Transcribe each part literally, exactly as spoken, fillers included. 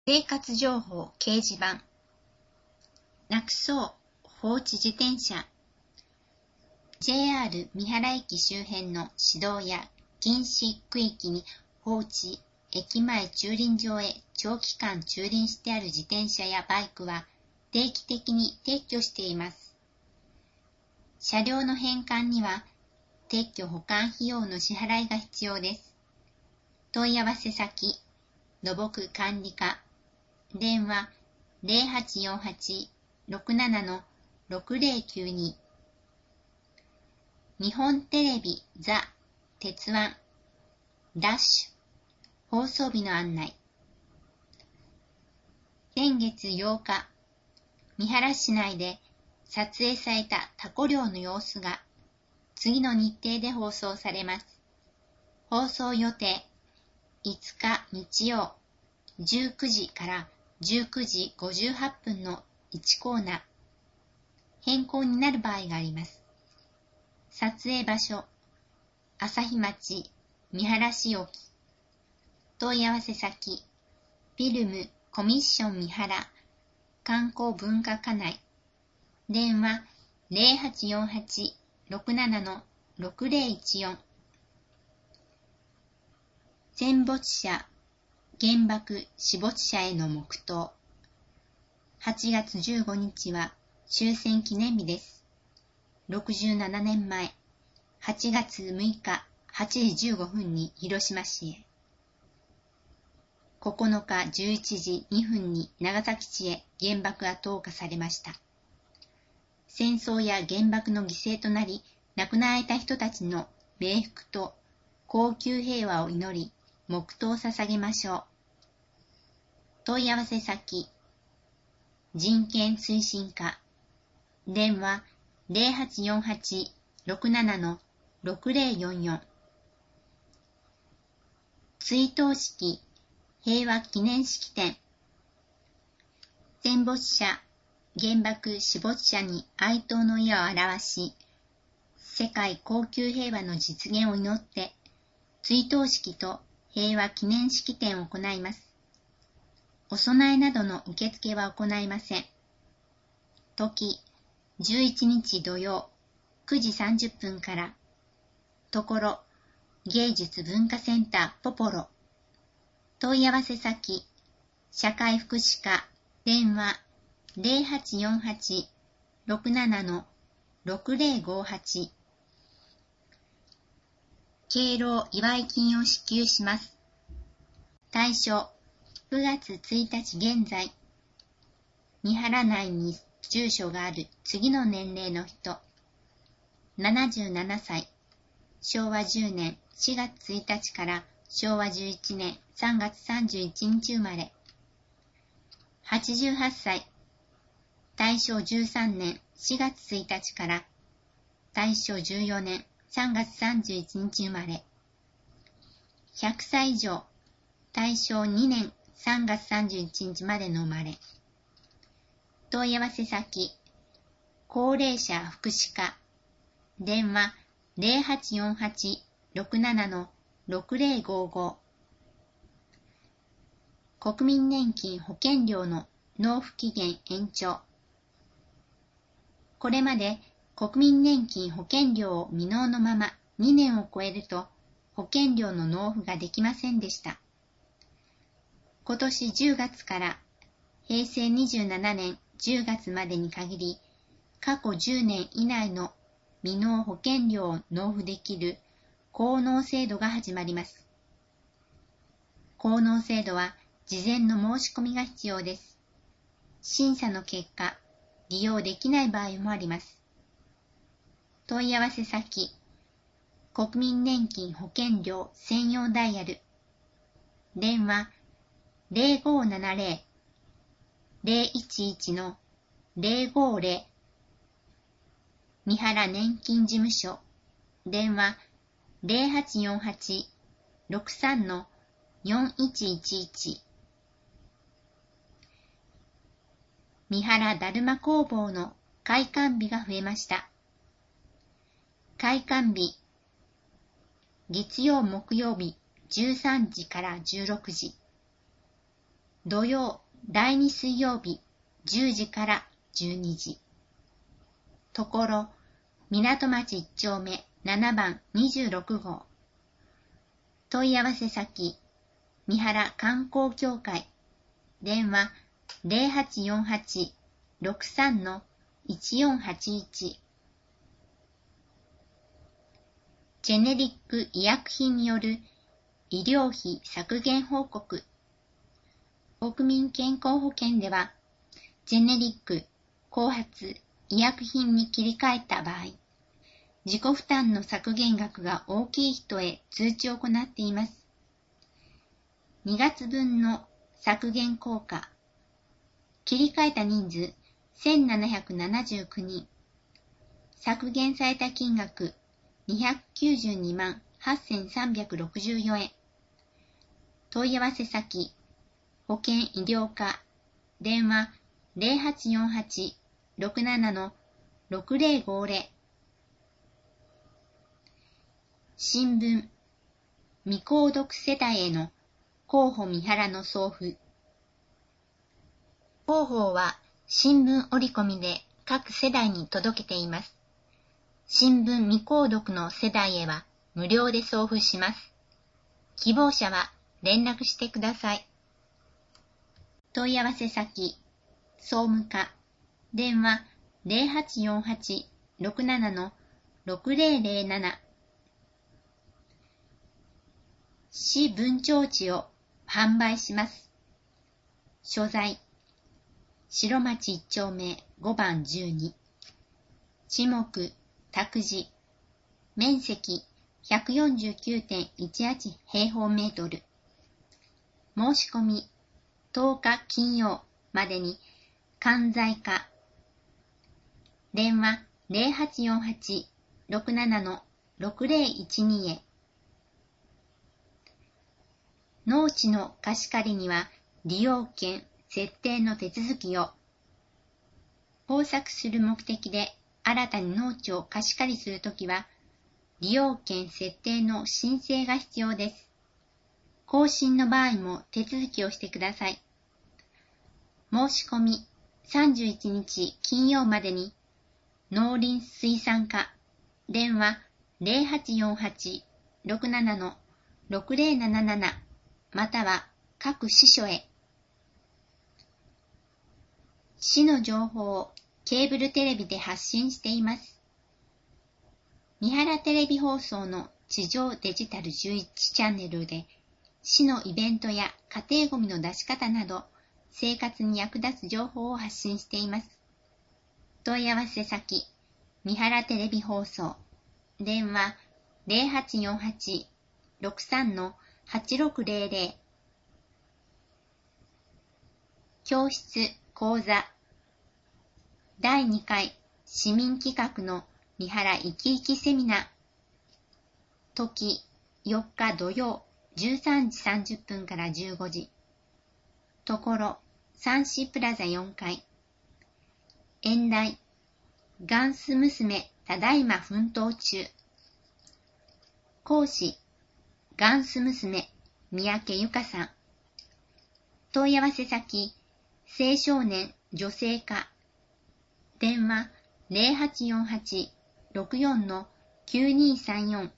生活情報掲示板。なくそう放置自転車。 ジェイアール 三原駅周辺の市道や禁止区域に放置、駅前駐輪場へ長期間駐輪してある自転車やバイクは定期的に撤去しています。車両の返還には撤去保管費用の支払いが必要です。問い合わせ先、土木管理課、電話 ゼロはちよんはち ろくなな ろくゼロきゅうに。日本テレビザ・鉄腕ダッシュ放送日の案内。先月ようか、三原市内で撮影されたタコ漁の様子が次の日程で放送されます。放送予定いつか日曜じゅうくじからじゅうくじごじゅうはっぷんのいちコーナー。変更になる場合があります。撮影場所、朝日町三原市沖。問い合わせ先、フィルムコミッション三原観光文化課内。電話 ゼロはちよんはち ろくなな ろくゼロいちよん。戦没者、原爆死没者への黙祷。はちがつじゅうごにちは終戦記念日です。ろくじゅうななねんまえ、はちがつむいかはちじじゅうごふんに広島市へ。ここのかじゅういちじにふんに長崎市へ原爆が投下されました。戦争や原爆の犠牲となり、亡くなられた人たちの冥福と恒久平和を祈り、黙祷を捧げましょう。問い合わせ先、人権推進課、電話 ゼロはちよんはち ろくなな ろくゼロよんよん。追悼式、平和記念式典。戦没者、原爆死没者に哀悼の意を表し、世界恒久平和の実現を祈って、追悼式と平和記念式典を行います。お供えなどの受付は行いません。時、じゅういちにち土曜、くじさんじゅっぷんから。ところ、芸術文化センターポポロ。問い合わせ先、社会福祉課、電話 ゼロはちよんはち ろくなな ろくゼロごはち。敬老祝い金を支給します。対象、くがつついたち現在、三原内に住所がある次の年齢の人。ななじゅうななさい、しょうわじゅうねんしがつついたちからしょうわじゅういちねんさんがつさんじゅういちにち生まれ。はちじゅうはっさい、大正じゅうさんねんしがつついたちから大正じゅうよねんさんがつさんじゅういちにち生まれ。ひゃくさい以上、大正にねんさんがつさんじゅういちにちまでの生まれ。問い合わせ先、高齢者福祉課、電話 ゼロはちよんはち ろくなな ろくゼロごご。国民年金保険料の納付期限延長。これまで国民年金保険料を未納のままにねんを超えると保険料の納付ができませんでした。今年じゅうがつからへいせいにじゅうななねんじゅうがつまでに限り、過去じゅうねん以内の未納保険料を納付できる高納制度が始まります。高納制度は事前の申し込みが必要です。審査の結果、利用できない場合もあります。問い合わせ先、国民年金保険料専用ダイヤル。電話 ゼロごーななゼロ ゼロいちいち ゼロごーゼロ。三原年金事務所。電話 ゼロはちよんはち ろくさん よんいちいちいち。三原だるま工房の開館日が増えました。開館日、月曜木曜日じゅうさんじからじゅうろくじ。 土曜だいに水曜日じゅうじからじゅうにじ。ところ、港町いち丁目ななばんにじゅうろく号。問い合わせ先、三原観光協会。電話 ゼロはちよんはち ろくさん いちよんはちいち。ジェネリック医薬品による医療費削減報告。国民健康保険では、ジェネリック、後発、医薬品に切り替えた場合、自己負担の削減額が大きい人へ通知を行っています。にがつぶんの削減効果。切り替えた人数せんななひゃくななじゅうきゅうにん。削減された金額にひゃくきゅうじゅうにまんはっせんさんびゃくろくじゅうよんえん。問い合わせ先、保険医療課。電話ゼロはちよんはち ろくなな ろくゼロごゼロ。新聞、未購読世帯への広報三原の送付。広報は新聞折り込みで各世代に届けています。新聞未購読の世代へは無料で送付します。希望者は連絡してください。問い合わせ先、総務課。電話ゼロはちよんはち ろくなな ろくゼロゼロなな。市分庁地を販売します。所在、白町いち丁目ごばんじゅうに。地目、託児。面積 ひゃくよんじゅうきゅうてんいちはち 平方メートル。申し込み、とおか金曜までに関西課。電話ゼロはちよんはち ろくなな ろくゼロいちに へ。農地の貸し借りには利用権設定の手続きを。耕作する目的で新たに農地を貸し借りするときは、利用権設定の申請が必要です。更新の場合も手続きをしてください。申し込みさんじゅういちにち金曜までに、農林水産課。電話ゼロはちよんはち ろくなな ろくゼロなななな。または各支所へ。市の情報をケーブルテレビで発信しています。三原テレビ放送の地上デジタルじゅういちチャンネルで、市のイベントや家庭ごみの出し方など、生活に役立つ情報を発信しています。問い合わせ先、三原テレビ放送。電話ゼロはちよんはち ろくさん はちろくゼロゼロ。教室講座だいにかい市民企画の三原いきいきセミナー。時よっか土曜じゅうさんじさんじゅっぷんからじゅうごじ。ところ三市プラザよんかい。演題ガンス娘ただいま奮闘中。講師ガンス娘三宅由香さん。問い合わせ先青少年女性課。電話ゼロはちよんはち ろくよん きゅうにさんよん。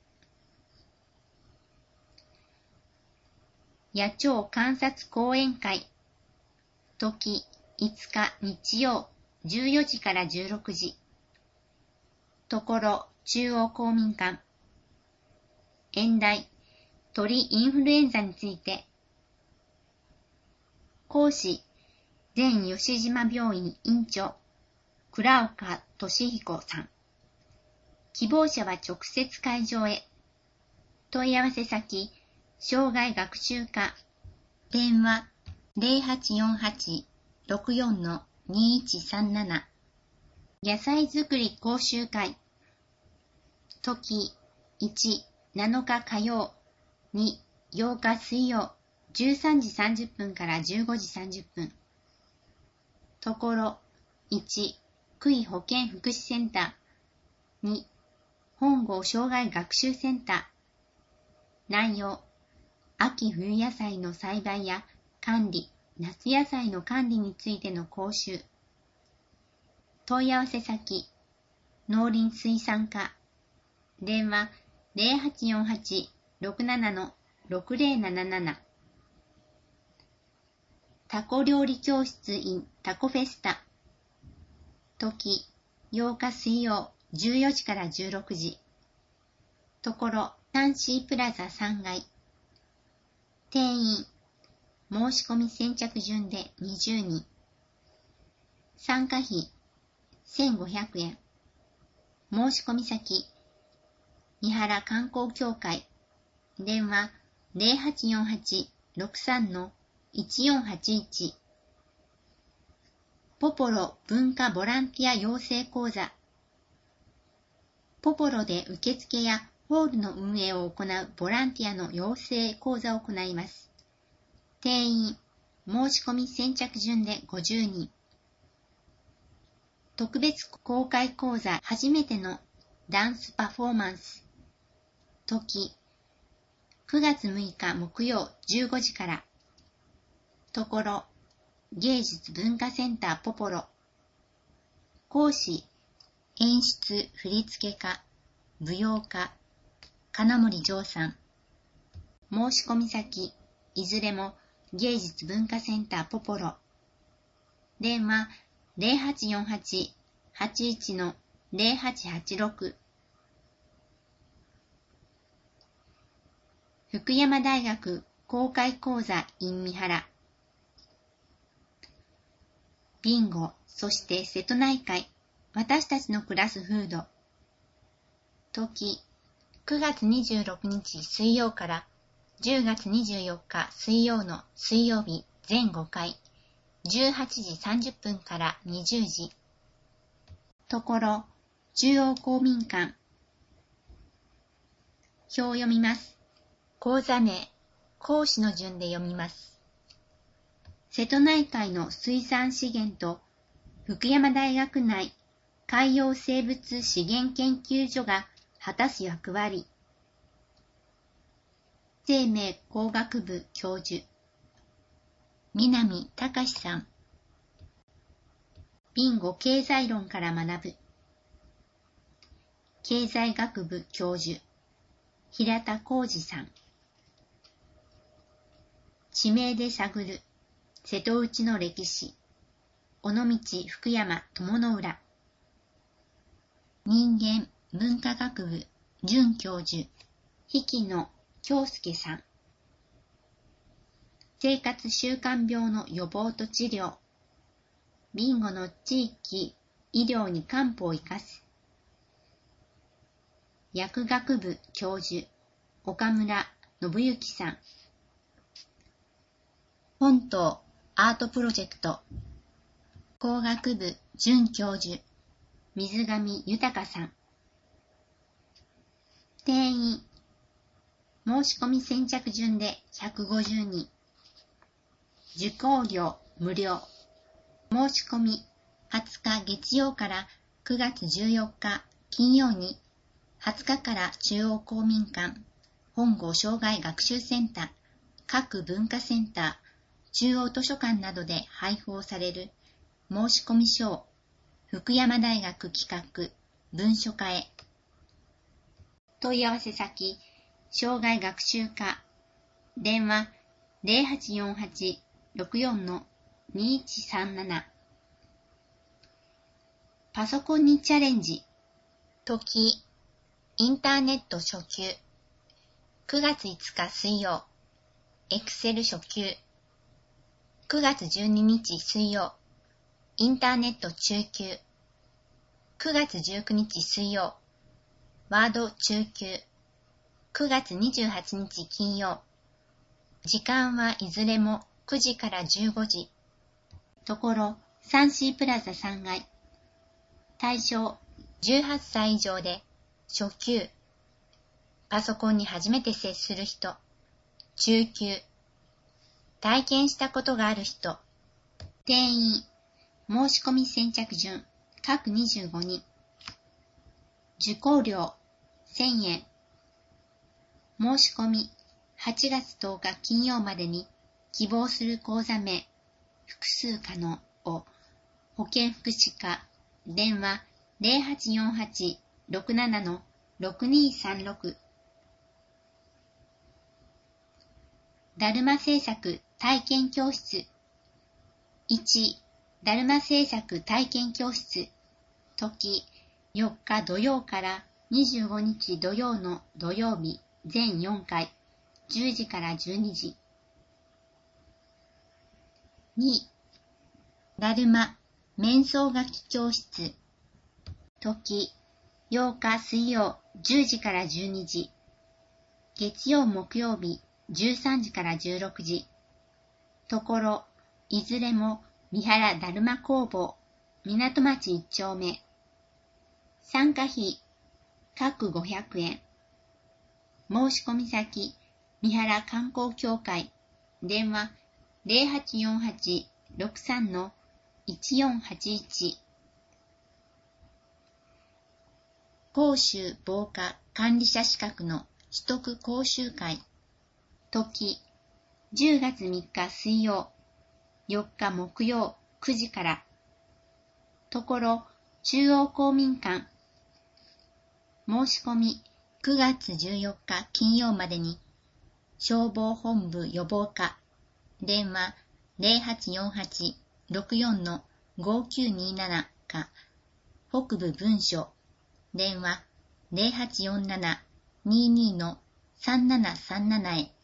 野鳥観察講演会。時いつか日曜じゅうよじからじゅうろくじ。ところ中央公民館。演題鳥インフルエンザについて。講師前吉島病院院長倉岡俊彦さん。希望者は直接会場へ。問い合わせ先障害学習課。電話ゼロはちよんはち ろくよん にいちさんなな。野菜作り講習会。時いち、なのか火曜、に、ようか水曜、じゅうさんじさんじゅっぷんからじゅうごじさんじゅっぷん。ところいち、区医保健福祉センター。に、本郷障害学習センター。内容、秋冬野菜の栽培や管理、 夏野菜の管理についての講習。問い合わせ先、農林水産課。電話 ゼロはちよんはち ろくなな ろくゼロなななな。タコ料理教室 in タコフェスタ。時、ようか水曜じゅうよじからじゅうろくじ。ところ、サンシープラザさんがい。定員、申し込み先着順でにじゅうにん。参加費、せんごひゃくえん。申し込み先、三原観光協会。電話ゼロはちよんはち ろくさん いちよんはちいち。ポポロ文化ボランティア養成講座。ポポロで受付やホールの運営を行うボランティアの養成講座を行います。定員、申し込み先着順でごじゅうにん。特別公開講座初めてのダンスパフォーマンス。時、くがつむいか木曜じゅうごじから。ところ、芸術文化センターポポロ。講師、演出振付家、舞踊家、金森丈さん。申し込み先、いずれも芸術文化センターポポロ。電話ゼロはちよんはち はちいち ゼロはちはちろく。福山大学公開講座 in 三原。ビンゴ、そして瀬戸内海、私たちの暮らす風土。時、くがつにじゅうろくにち水曜からじゅうがつにじゅうよっか水曜の水曜日全ごかい、じゅうはちじさんじゅっぷんからにじゅうじ。ところ、中央公民館。表を読みます。講座名、講師の順で読みます。瀬戸内海の水産資源と福山大学内海洋生物資源研究所が果たす役割。生命工学部教授、南隆さん。ビンゴ経済論から学ぶ。経済学部教授、平田浩二さん。地名で探る瀬戸内の歴史。尾道福山友の浦。人間文化学部准教授、引野京介さん。生活習慣病の予防と治療。ビンゴの地域医療に漢方を生かす。薬学部教授、岡村信之さん。本島アートプロジェクト。工学部准教授、水上豊さん。定員、申し込み先着順でひゃくごじゅうにん。受講料無料。申し込みはつか月曜からくがつじゅうよっか金曜に、はつかから中央公民館、本郷障害学習センター、各文化センター、中央図書館などで配布される申し込み書を福山大学企画文書課へ。問い合わせ先、障害学習課。電話ゼロはちよんはち ろくよん にいちさんなな。パソコンにチャレンジ。時、インターネット初級。くがついつか水曜、エクセル初級。くがつじゅうににち水曜、インターネット中級。くがつじゅうくにち水曜、ワード中級。くがつにじゅうはちにち金曜。時間はいずれもくじからじゅうごじ。ところ、サンシープラザさんがい。対象じゅうはっさい以上で、初級。パソコンに初めて接する人。中級。体験したことがある人。定員、申し込み先着順、各にじゅうごにん。受講料、せんえん。申し込み、はちがつとおか金曜までに希望する講座名、 複数可能を保健福祉課電話 ゼロはちよんはち ろくなな ろくにさんろく。だるま製作体験教室。いち、だるま製作体験教室。時、よっか土曜からにじゅうごにち土曜の土曜日全よんかい、じゅうじからじゅうにじ。に、だるま面相書き教室。時、ようか水曜じゅうじからじゅうにじ。月曜木曜日じゅうさんじからじゅうろくじ。ところ、いずれも三原だるま工房、港町一丁目。参加費、各ごひゃくえん。申し込み先、三原観光協会、電話ゼロはちよんはち ろくさん いちよんはちいち。講習防火管理者資格の取得講習会。時、じゅうがつみっか水曜、よっか木曜くじから。ところ、中央公民館。申し込み、くがつじゅうよっか金曜までに、消防本部予防課、電話ゼロはちよんはち ろくよん ごきゅうにななか、北部文書、電話ゼロはちよんなな ににのさんななさんなな へ。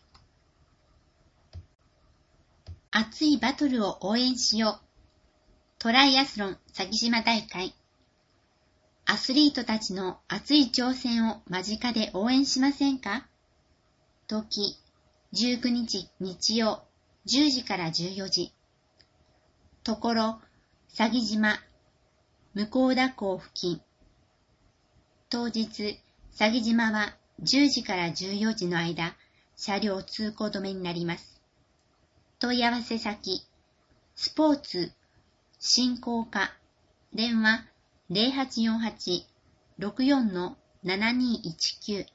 熱いバトルを応援しよう。トライアスロン鷺島大会。アスリートたちの熱い挑戦を間近で応援しませんか？時、じゅうくにち日曜、じゅうじからじゅうよじ。ところ、鷺島、向田港付近。当日、鷺島はじゅうじからじゅうよじの間、車両通行止めになります。問い合わせ先、スポーツ振興課、電話ゼロはちよんはち ろくよん ななにいちきゅう。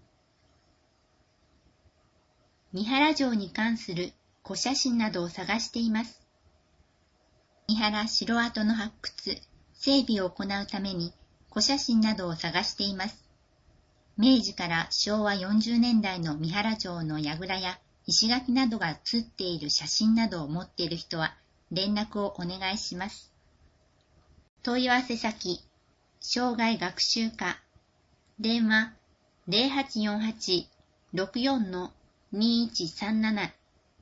三原城に関する古写真などを探しています。三原城跡の発掘、整備を行うために古写真などを探しています。明治からしょうわよんじゅうねんだいの三原城の櫓や石垣などが写っている写真などを持っている人は連絡をお願いします。問い合わせ先、生涯学習課、電話ゼロはちよんはち ろくよん にいちさんなな。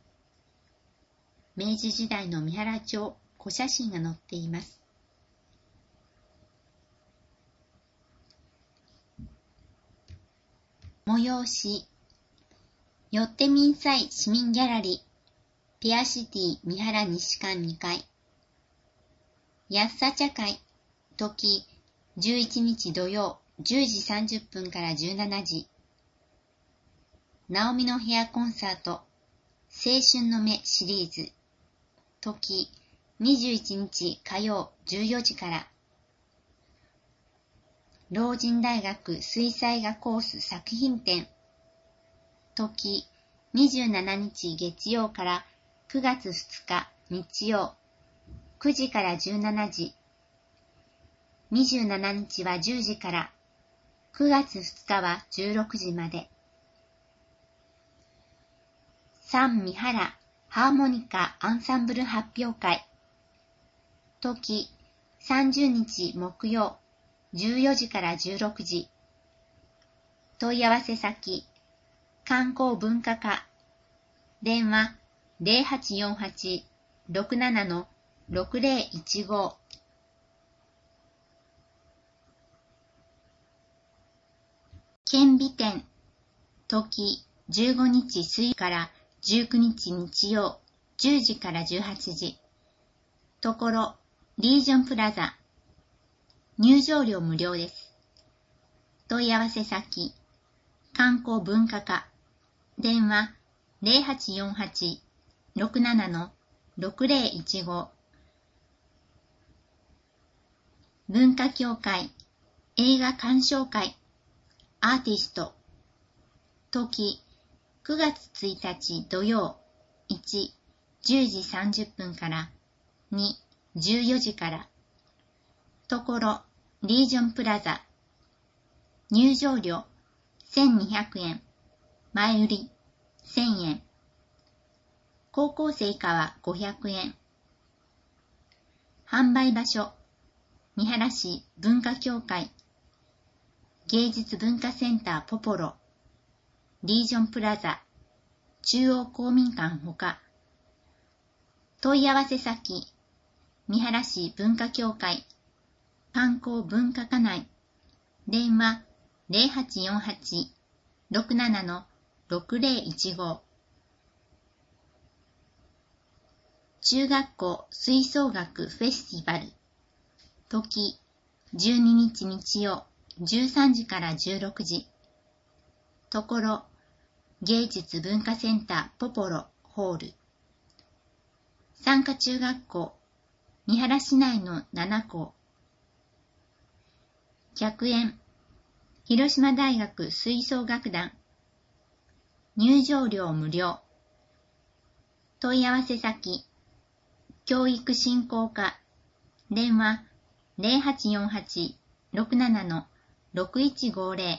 明治時代の三原町古写真が載っています。催し、よってみんさい市民ギャラリー、ペアシティ三原西館にかい。安さ茶会、時、じゅういちにち土曜、じゅうじさんじゅっぷんからじゅうしちじ。直美のヘアコンサート、青春の目シリーズ、時、にじゅういちにち火曜じゅうよじから。老人大学水彩画コース作品展、時、にじゅうしちにち月曜からくがつふつか日曜、くじからじゅうしちじ。にじゅうしちにちはじゅうじから、くがつふつかはじゅうろくじまで。三三原ハーモニカアンサンブル発表会。時、さんじゅうにち木曜、じゅうよじからじゅうろくじ。問い合わせ先、観光文化課。電話ゼロはちよんはち ろくなな ろくゼロいちご。顕微展。時、じゅうごにち水曜からじゅうくにち日曜、じゅうじからじゅうはちじ。ところ、リージョンプラザ。入場料無料です。問い合わせ先、観光文化課。電話ゼロはちよんはち ろくなな ろくゼロいちご。文化協会映画鑑賞会アーティスト。時、くがつついたち土曜、いち、 じゅうじさんじゅっぷんからに、じゅうよじから。ところ、リージョンプラザ。入場料せんにひゃくえん。前売りせんえん。高校生以下はごひゃくえん。販売場所、三原市文化協会、芸術文化センターポポロ、リージョンプラザ、中央公民館ほか。問い合わせ先、三原市文化協会、観光文化課内、電話ゼロはちよんはち ろくなな ろくゼロいちご。中学校吹奏楽フェスティバル。時、じゅうににち日曜、じゅうさんじからじゅうろくじ。ところ、芸術文化センターポポロホール。参加中学校、三原市内のなな校。客演、広島大学吹奏楽団。入場料無料。問い合わせ先、教育振興課、電話ゼロはちよんはち ろくなな ろくいちごゼロ。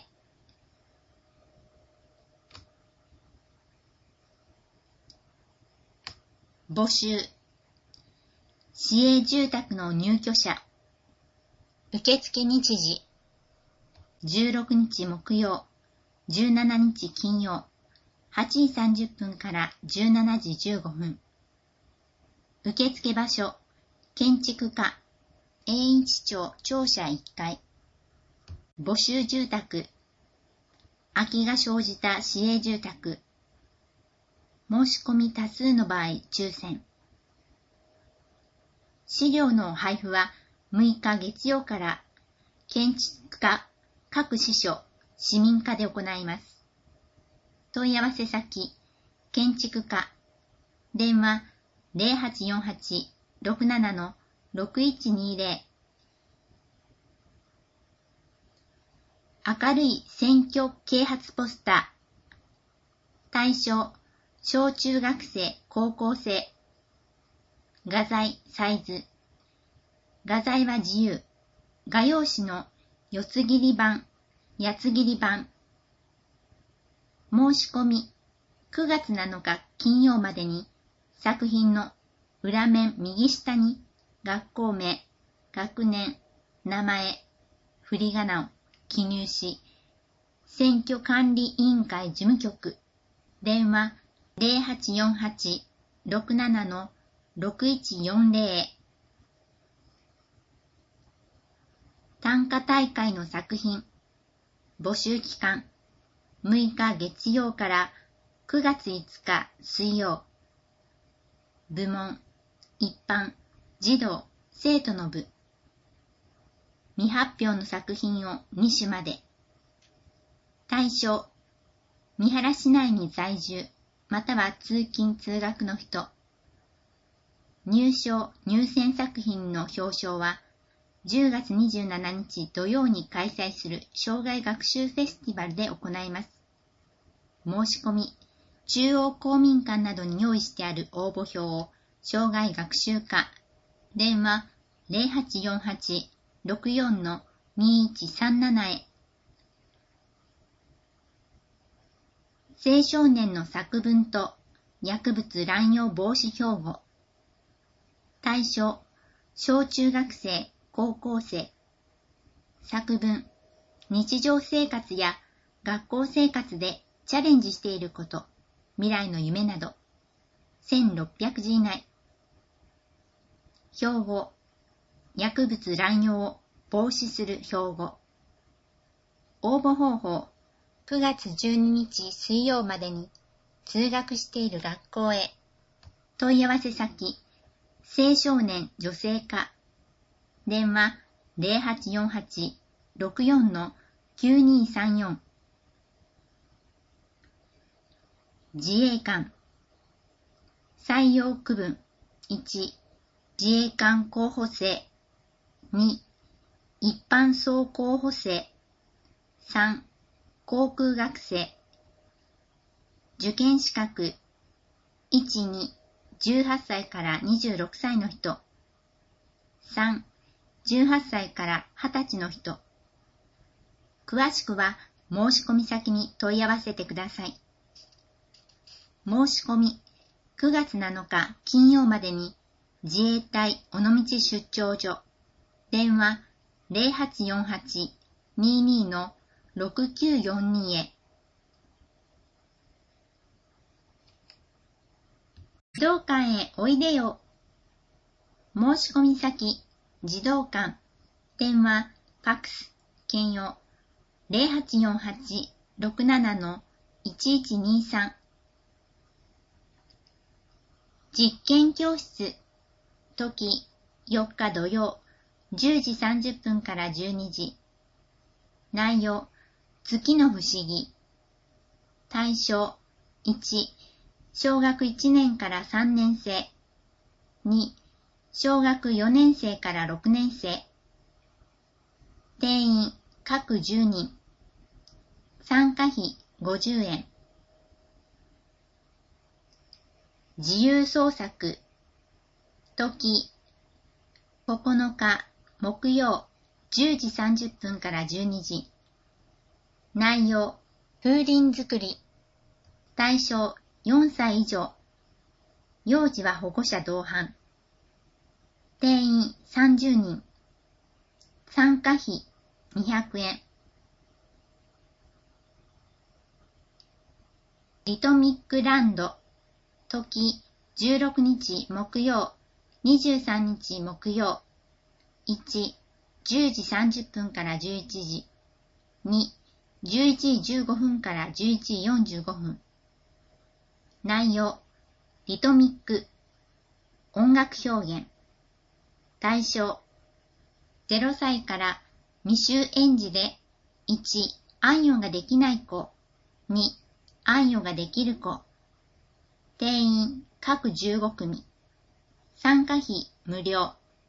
募集。市営住宅の入居者。受付日時。じゅうろくにち木曜、じゅうしちにち金曜、はちじさんじゅっぷんからじゅうしちじじゅうごふん。受付場所、建築課、永一町庁舎いっかい。募集住宅、空きが生じた市営住宅。申し込み多数の場合、抽選。資料の配布はむいか月曜から建築課、各支所、市民課で行います。問い合わせ先、建築課、電話ゼロはちよんはち ろくなな ろくいちにゼロ。明るい選挙啓発ポスター。対象、小中学生、高校生。画材、サイズ。画材は自由。画用紙の四つ切り版、八つ切り版。申し込み、くがつなのか金曜までに、作品の裏面右下に学校名、学年、名前、振り仮名を記入し、選挙管理委員会事務局、電話ゼロはちよんはち ろくなな ろくいちよんゼロ。短歌大会の作品。募集期間、むいか月曜からくがついつか水曜。部門、一般、児童、生徒の部。未発表の作品をにしゅまで。対象、三原市内に在住、または通勤通学の人。入賞・入選作品の表彰は、じゅうがつにじゅうしちにち土曜に開催する障害学習フェスティバルで行います。申し込み、中央公民館などに用意してある応募表を障害学習課、電話ゼロはちよんはち ろくよん にいちさんなな へ。青少年の作文と薬物乱用防止標語。対象、小中学生、高校生。作文、日常生活や学校生活でチャレンジしていること、未来の夢など、せんろっぴゃくじ以内。標語、薬物乱用を防止する標語。応募方法、くがつじゅうににち水曜までに通学している学校へ。問い合わせ先、青少年女性課。電話ゼロはちよんはち ろくよん きゅうにさんよん。自衛官。採用区分。いち、自衛官候補生。に、一般総候補生。さん、航空学生。受験資格。いち、に、 じゅうはっさいからにじゅうろくさいの人。さん、じゅうはっさいからはたちの人。詳しくは申し込み先に問い合わせてください。申し込み、くがつなのか金曜までに自衛隊尾道出張所、電話 ゼロはちよんはち にーにー のろくきゅうよんにー へ。児童館へおいでよ。申し込み先、児童館、電話、ファックス、兼用、ゼロはちよんはち ろくなな のいちいちにさん。実験教室、時、よっか土曜、じゅうじさんじゅっぷんからじゅうにじ。内容、月の不思議。対象、いち、小学いちねんからさんねんせい。に、小学よねんせいからろくねんせい。定員、各じゅうにん。参加費ごじゅうえん。自由創作。時、ここのか木曜じゅうじさんじゅっぷんからじゅうにじ。内容、風鈴作り。対象よんさい以上。幼児は保護者同伴。定員さんじゅうにん。参加費にひゃくえん。リトミックランド。時じゅうろくにち木曜、にじゅうさんにち木曜。いち、じゅうじさんじゅっぷんからじゅういちじ。に、じゅういちじじゅうごふんからじゅういちじよんじゅうごふん。内容、リトミック、音楽表現。対象、ゼロさいから未就園児で、いち、あんよができない子、に、あんよができる子。定員、各じゅうごくみ。参加費、無料。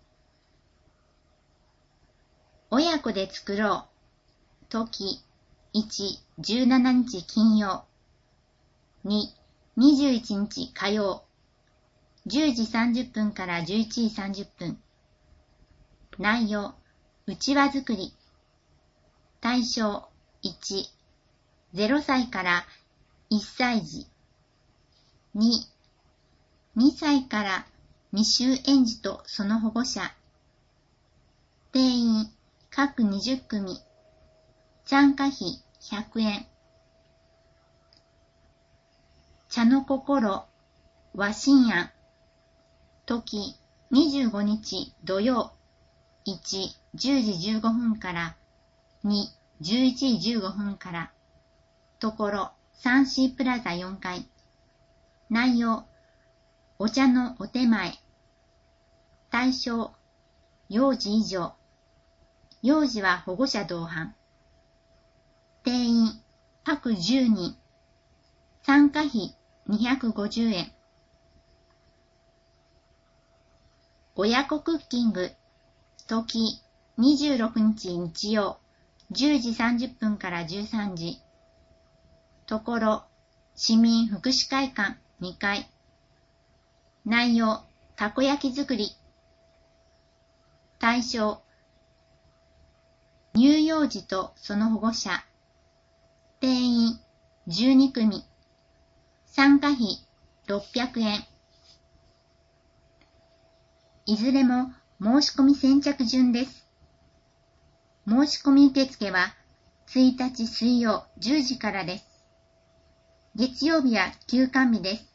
親子で作ろう。時、いち、じゅうしちにち金曜。に、にじゅういちにち火曜。じゅうじさんじゅっぷんからじゅういちじさんじゅっぷん。内容、うちわ作り。対象、いち、ゼロさいからいっさい児。に、にさいから未就園児とその保護者。定員、各にじゅっくみ。参加費ひゃくえん。茶の心、和心庵。時、にじゅうごにち土曜。いち、じゅうじじゅうごふんから。に、じゅういちじじゅうごふんから。ところ、サンシープラザよんかい。内容、お茶のお手前。対象、幼児以上。幼児は保護者同伴。定員、各じゅうにん。参加費にひゃくごじゅうえん。親子クッキング。時、にじゅうろくにち日曜。じゅうじさんじゅっぷんからじゅうさんじ。ところ、市民福祉会館にかい。内容、たこ焼き作り。対象、乳幼児とその保護者。定員、じゅうにくみ。参加費、ろっぴゃくえん。いずれも申し込み先着順です。申し込み受付はついたち水曜じゅうじからです。月曜日は休館日です。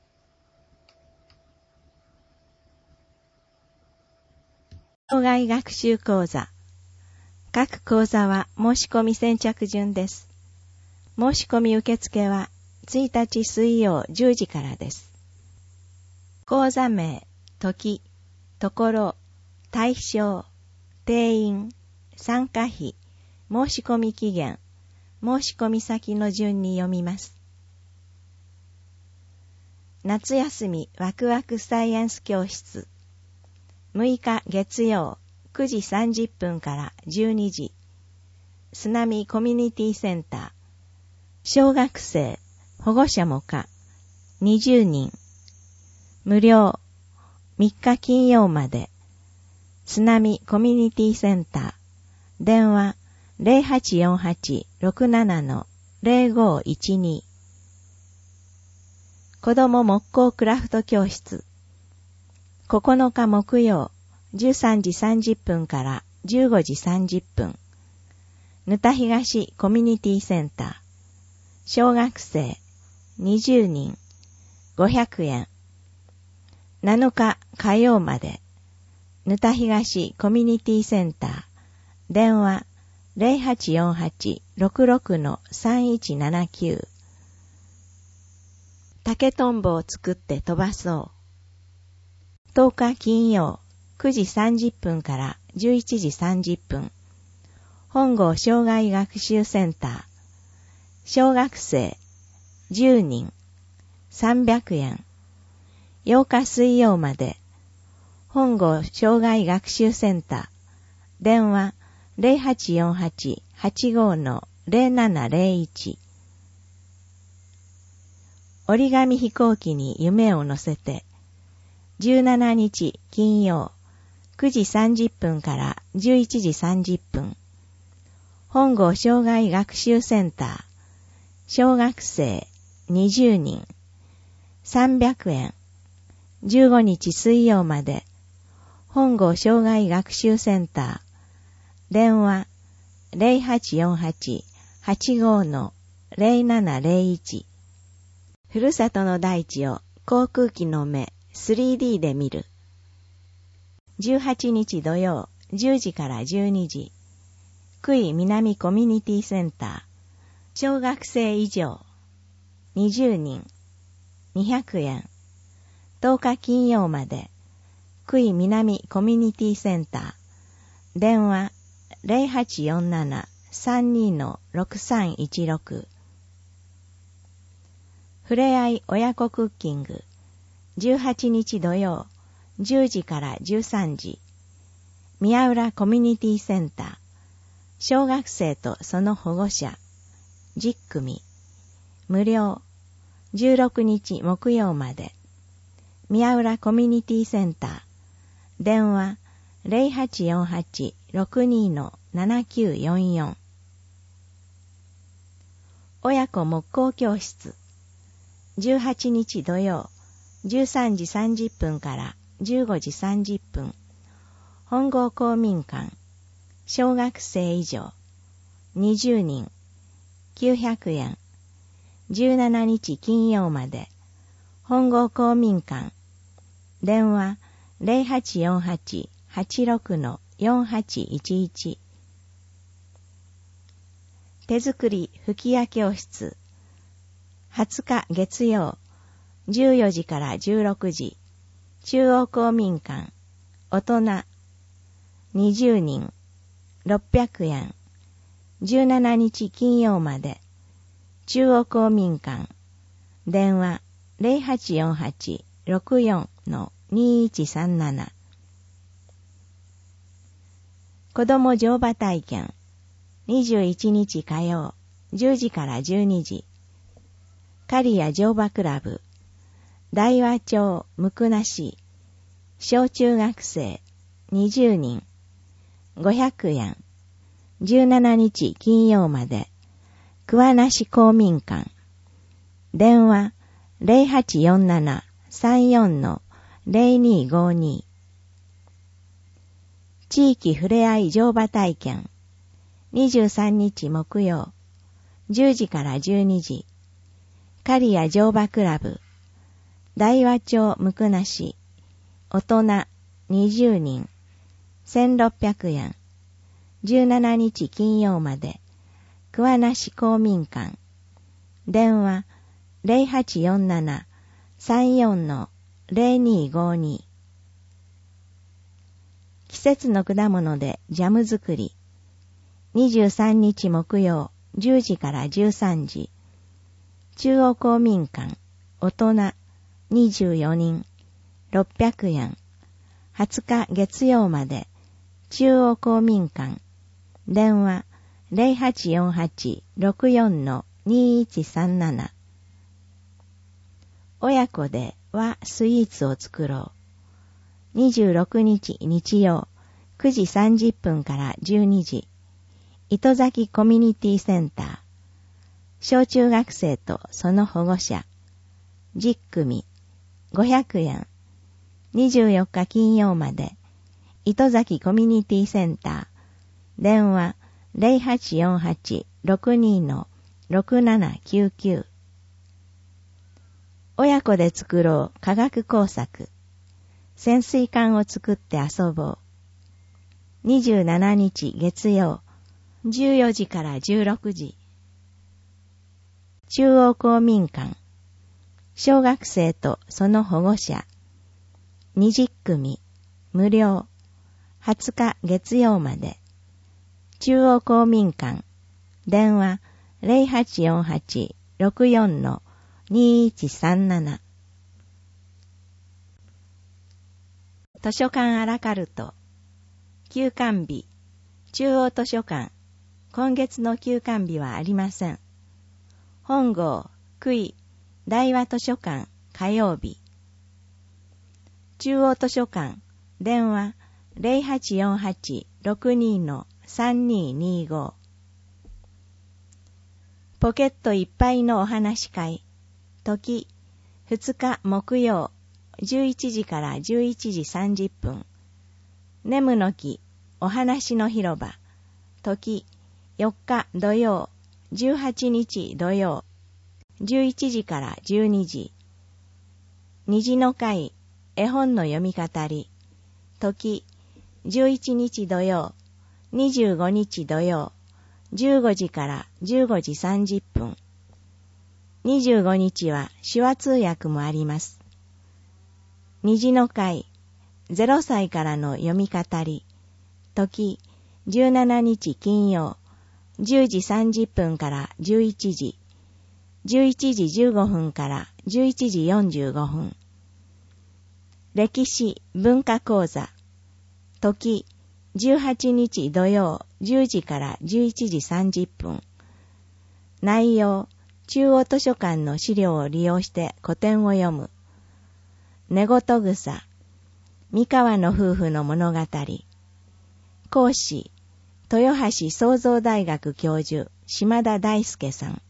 校外学習講座。各講座は申し込み先着順です。申し込み受付はついたち水曜じゅうじからです。講座名、時、ところ、対象、定員、参加費、申し込み期限、申し込み先の順に読みます。夏休みワクワクサイエンス教室。むいか月曜くじさんじゅっぷんからじゅうにじ。すなみコミュニティセンター。小学生、保護者もか、にじゅうにん。 無料、みっか金曜まで、津波コミュニティセンター、電話 ゼロはちよんはち ろくなな ゼロごいちに。子供木工クラフト教室、ここのか木曜、じゅうさんじさんじゅっぷんからじゅうごじさんじゅっぷん、ぬた東コミュニティセンター、小学生にじゅうにん、ごひゃくえん。なのか火曜まで、ぬた東コミュニティセンター、電話 ゼロはちよんはち ろくろく さんいちななきゅう。竹とんぼを作って飛ばそう。とおか金曜、くじさんじゅっぷんからじゅういちじさんじゅっぷん、本郷障害学習センター、小学生じゅうにん、さんびゃくえん。ようか水曜まで、本郷障害学習センター、電話 ゼロはちよんはち はちご ゼロななゼロいち。折り紙飛行機に夢を乗せて、じゅうしちにち金曜、くじさんじゅっぷんからじゅういちじさんじゅっぷん、本郷障害学習センター、小学生にじゅうにん、さんびゃくえん。じゅうごにち水曜まで、本郷障害学習センター、電話 ゼロはちよんはち はちご ゼロななゼロいち。ふるさとの大地を航空機の目 スリーディー で見る。じゅうはちにち土曜じゅうじからじゅうにじ、久井南コミュニティセンター、小学生以上にじゅうにん、にひゃくえん。とおか金曜まで、久井南コミュニティセンター、電話 ゼロはちよんなな さんに ろくさんいちろく。ふれあい親子クッキング、じゅうはちにち土曜じゅうじからじゅうさんじ、宮浦コミュニティセンター、小学生とその保護者じゅっくみ、無料、じゅうろくにち木曜まで、宮浦コミュニティセンター、電話 ゼロはちよんはち ろくに ななきゅうよんよん。親子木工教室、じゅうはちにち土曜じゅうさんじさんじゅっぷんからじゅうごじさんじゅっぷん、本郷公民館、小学生以上にじゅうにん、きゅうひゃくえん。じゅうしちにち金曜まで、本郷公民館、電話 ゼロはちよんはち はちろく よんはちいちいち。手作り吹き矢教室、はつか月曜じゅうよじからじゅうろくじ、中央公民館、大人にじゅうにん、ろっぴゃくえん。じゅうしちにち金曜まで、中央公民館、電話 ゼロはちよんはち ろくよん にいちさんなな。子供乗馬体験、にじゅういちにち火曜じゅうじからじゅうにじ、刈谷乗馬クラブ、大和町向名市、小中学生にじゅうにん、ごひゃくえん。じゅうしちにち金曜まで、桑名市公民館、電話 ゼロはちよんなな さんよん ゼロにごに。地域ふれあい乗馬体験、にじゅうさんにち木曜じゅうじからじゅうにじ、刈谷乗馬クラブ、大和町向名市、大人にじゅうにん、せんろっぴゃくえん。じゅうしちにち金曜まで、桑名市公民館、電話 ゼロはちよんなな さんよん ゼロにごに。季節の果物でジャム作り、にじゅうさんにち木曜じゅうじからじゅうさんじ、中央公民館、大人にじゅうよにん、ろっぴゃくえん。はつか月曜まで、中央公民館、電話 ゼロはちよんはち ろくよん にいちさんなな。親子ではスイーツを作ろう。にじゅうろくにち日曜くじさんじゅっぷんからじゅうにじ。糸崎コミュニティセンター。小中学生とその保護者。じゅっくみ。ごひゃくえん。にじゅうよっか金曜まで。糸崎コミュニティセンター。電話 ゼロはちよんはち ろくに ろくななきゅうきゅう。親子で作ろう科学工作。潜水艦を作って遊ぼう。にじゅうしちにち月曜、じゅうよじからじゅうろくじ。中央公民館。小学生とその保護者。にじゅっくみ、無料。はつか月曜まで。中央公民館。電話ゼロはちよんはち ろくよん にいちさんなな。図書館アラカルト。休館日。中央図書館。今月の休館日はありません。本郷、久井、大和図書館、火曜日。中央図書館。電話ゼロはちよんはち ろくに さんににご。ポケットいっぱいのお話会。時、ふつか木曜、じゅういちじからじゅういちじさんじゅっぷん。ネムの木、お話の広場。時、よっか土曜、じゅうはちにち土曜、じゅういちじからじゅうにじ。虹の会、絵本の読み語り。時、じゅういちにち土曜、にじゅうごにち土曜、じゅうごじからじゅうごじさんじゅっぷん。にじゅうごにちは手話通訳もあります。虹の会、ゼロさいからの読み語り。時、じゅうしちにち金曜、じゅうじさんじゅっぷんからじゅういちじ、じゅういちじじゅうごふんからじゅういちじよんじゅうごふん。歴史文化講座。時、じゅうはちにち土曜、じゅうじからじゅういちじさんじゅっぷん。内容、中央図書館の資料を利用して古典を読む。寝言草。三河の夫婦の物語。講師、豊橋創造大学教授、島田大輔さん。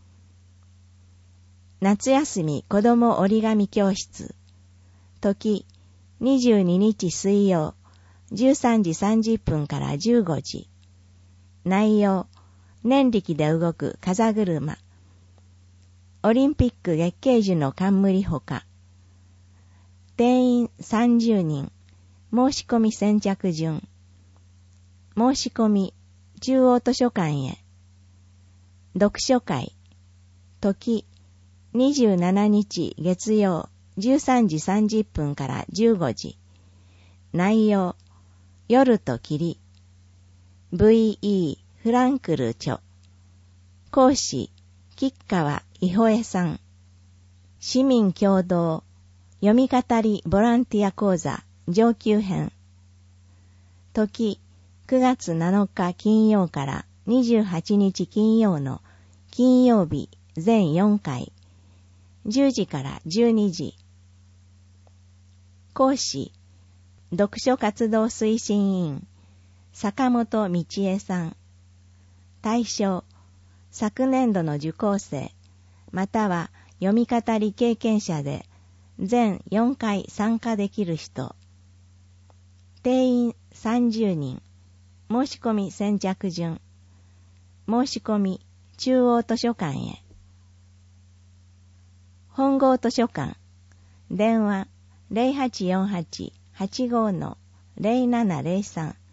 夏休み子ども折り紙教室。時、にじゅうににち水曜、じゅうさんじさんじゅっぷんからじゅうごじ。内容、念力で動く風車。オリンピック月桂樹の冠ほか。定員さんじゅうにん。申し込み先着順。申し込み、中央図書館へ。読書会。時、にじゅうしちにち月曜、じゅうさんじさんじゅっぷんからじゅうごじ。内容、夜と霧。ブイイー フランクル著。講師、吉川伊保江さん。市民共同、読み語りボランティア講座上級編。時、くがつなのか金曜からにじゅうはちにち金曜の金曜日全よんかい。じゅうじからじゅうにじ。講師、読書活動推進委員、坂本道恵さん。対象、昨年度の受講生、または読み語り経験者で、全よんかい参加できる人。定員さんじゅうにん。申し込み先着順。申し込み、中央図書館へ。本郷図書館。電話ゼロはちよんはち はちご ゼロななゼロさん。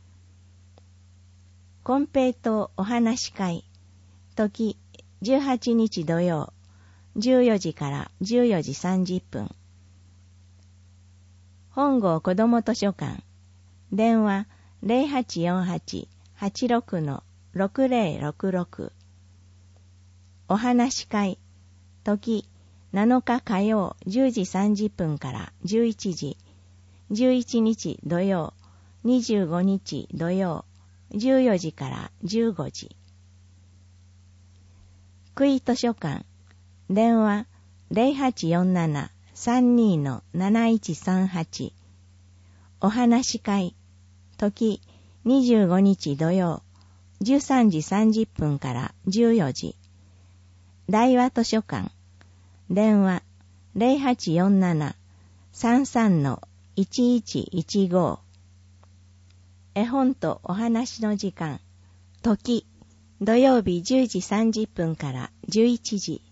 金平糖お話会。時、じゅうはちにち土曜、じゅうよじからじゅうよじさんじゅっぷん。本郷子ども図書館。電話ゼロはちよんはち はちろく ろくゼロろくろく。お話会。時、なのか火曜じゅうじさんじゅっぷんからじゅういちじ、じゅういちにち土曜、にじゅうごにち土曜、じゅうよじからじゅうごじ。久井図書館。電話ゼロはちよんななさんにーのなないちさんはち。お話し会、時にじゅうごにち土曜、じゅうさんじさんじゅっぷんからじゅうよじ。大和図書館、電話 ゼロはちよんなな さんさん いちいちいちご。絵本とお話の時間、時、土曜日じゅうじさんじゅっぷんからじゅういちじ。